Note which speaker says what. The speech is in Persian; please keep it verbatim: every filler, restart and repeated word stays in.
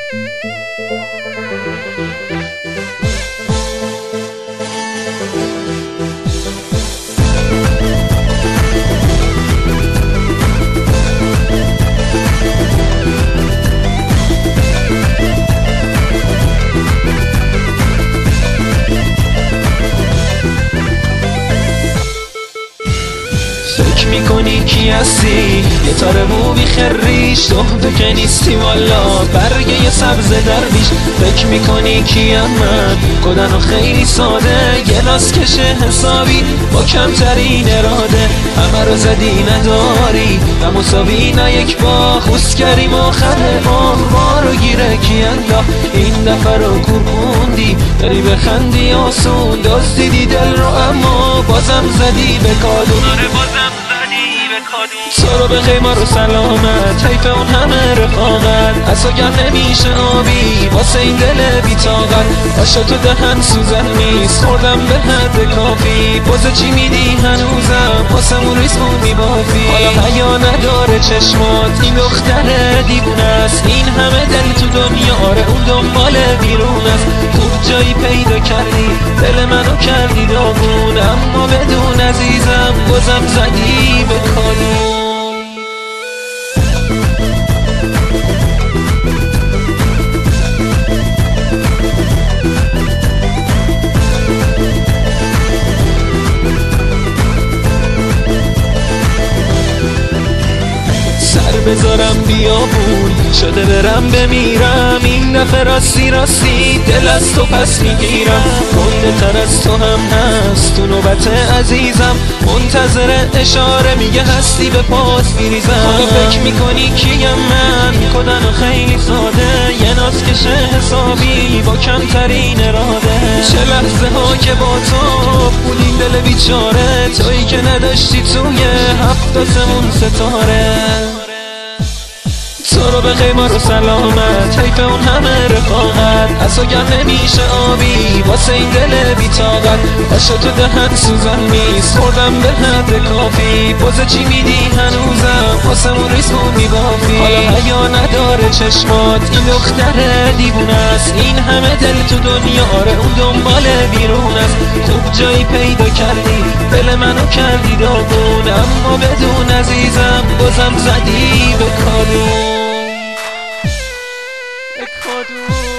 Speaker 1: فکر میکنی کی هستی؟ یه تاره مو بیخریش تو تو که نیستی والا برگه یه سبز درویش. فکر میکنی کیم من؟ کدن و خیلی ساده یه لاس کشه حسابی با کمترین اراده همه رو زدی نداری و مساوی نه یک با خوست کریم آخر آه ما رو گیره کی انداخت این دفعه رو کورکوندی داری بخندی آسون دزدیدی دل رو اما بازم زدی به کادون. تو رو به خیمه رو سلامت حیف اون همه رفاقت از تو گرم نمیشه آبی واسه این دل بیتاقت باشه تو دهن سوزن نیست خوردم به حد کافی بازه چی میدی هنوزم واسه مون ریسمون میبافی حالا حیا نداره چشمات این دختر دیوونه است این همه دل تو دنیا آره اون دنبال بیرون است خوب جایی پیدا کردی دل منو کردی داغون اما بدون عزیزم بازم زدی به کادون. سر بذارم بیابون شده برم بمیرم این دفعه راستی راستی دل از تو پس میگیرم گنده تر از تو هم هست تو نوبت عزیزم منتظر اشاره میگه هستی به پاس میریزم. حالا فکر میکنی کیم من؟ کدن و خیلی ساده یه ناز کشه حسابی با کمترین اراده چه لحظه ها که با تو بودیم دل بیچاره تویی که نداشتی توی هفت آسمون ستاره. تو رو به خیمه رو سلامت حیف اون همه رفاقت از تو گرم نمیشه آبی واسه این دل بیتاقت باشه تو دهن سوزن نیست خوردم به حد کافی بازه چی میدی هنوزم واسه مون ریسمون میبافی حالا حیا نداره چشمات این دختر دیوونه است این همه دل تو دنیا آره اون دنبال بیرون است خوب جایی پیدا کردی دل منو کردی داغون اما بدون عزیزم بازم زدی به کادون.